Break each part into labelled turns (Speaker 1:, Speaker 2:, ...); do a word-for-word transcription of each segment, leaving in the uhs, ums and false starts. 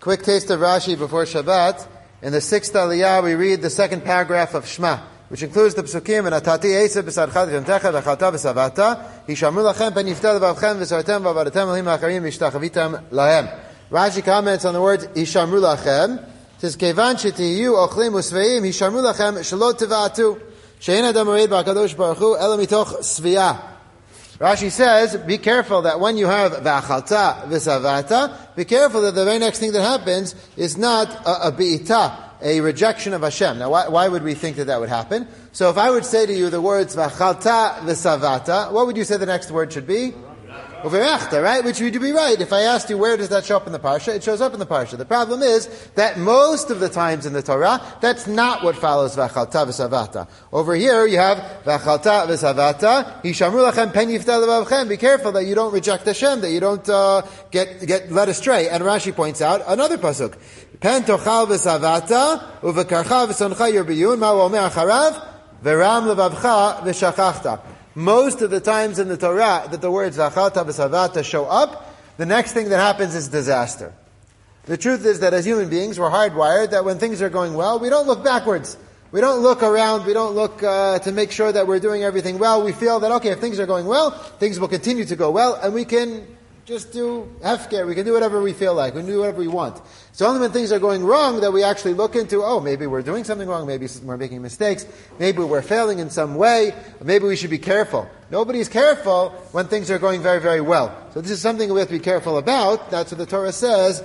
Speaker 1: Quick taste of Rashi before Shabbat. In the sixth Aliyah, we read the second paragraph of Shema, which includes the psukim, and Atati Eisa b'sadcha v'yamtecha v'chalta v'savata, Hishamru lachem pen yifta levavchem v'sartem v'avadatem l'him ha'akarim v'shtachavittem lahem. Rashi comments on the words Hishamru lachem. It says, Kevan shetiyu ochlim usveim, Hishamru lachem shalot tevatu, she'en adam oed ba'akadosh baruch hu, ela mitoch sviyah. Rashi says, be careful that when you have v'achalta v'savata, be careful that the very next thing that happens is not a, a be'ita, a rejection of Hashem. Now, why, why would we think that that would happen? So if I would say to you the words v'achalta v'savata, what would you say the next word should be? Uverechta, right? Which would be right. If I asked you where does that show up in the Parsha, it shows up in the Parsha. The problem is that most of the times in the Torah, that's not what follows v'achalta v'savata. Over here you have v'achalta v'savata, hishamru lachem pen yifta levavchem. Be careful that you don't reject Hashem, that you don't uh, get get led astray. And Rashi points out another pasuk. Pen tochal v'savata, uvekarcha v'soncha yerbiyun, ma omer acharav, v'ram levavcha v'shachachta. Most of the times in the Torah that the words v'achalta v'savata show up, the next thing that happens is disaster. The truth is that as human beings, we're hardwired that when things are going well, we don't look backwards. We don't look around. We don't look uh, to make sure that we're doing everything well. We feel that, okay, if things are going well, things will continue to go well, and we can just do hefker. We can do whatever we feel like. We can do whatever we want. It's only when things are going wrong that we actually look into, oh, maybe we're doing something wrong, maybe we're making mistakes, maybe we're failing in some way, maybe we should be careful. Nobody's careful when things are going very, very well. So this is something we have to be careful about. That's what the Torah says,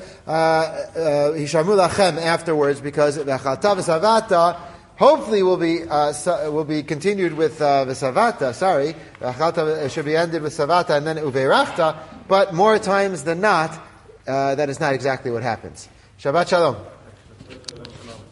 Speaker 1: Hishamru lachem afterwards, because v'achalta v'savata hopefully will be uh, will be continued with uh, v'savata, sorry, v'achalta should be ended with savata and then uveirachta, but more times than not, uh, that is not exactly what happens. Shabbat Shalom.